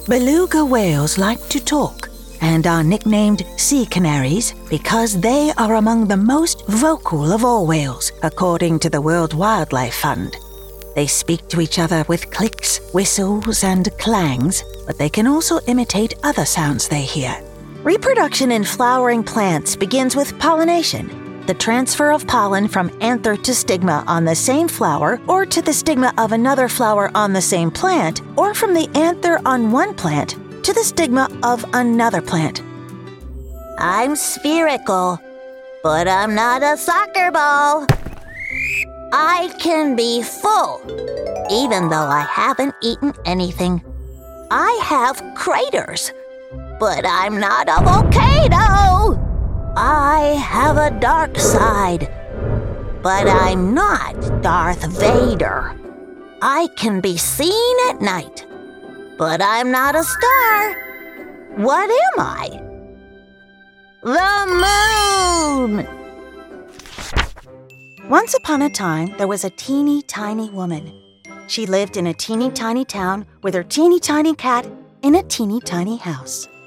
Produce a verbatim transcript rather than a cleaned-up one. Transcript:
Beluga whales like to talk and are nicknamed sea canaries because they are among the most vocal of all whales, according to the World Wildlife Fund. They speak to each other with clicks, whistles, and clangs, but they can also imitate other sounds they hear. Reproduction in flowering plants begins with pollination, the transfer of pollen from anther to stigma on the same flower or to the stigma of another flower on the same plant, or from the anther on one plant to the stigma of another plant. I'm spherical, but I'm not a soccer ball. I can be full, even though I haven't eaten anything. I have craters, but I'm not a volcano. I have a dark side, but I'm not Darth Vader. I can be seen at night, but I'm not a star. What am I? The moon! Once upon a time, there was a teeny tiny woman. She lived in a teeny tiny town with her teeny tiny cat in a teeny tiny house.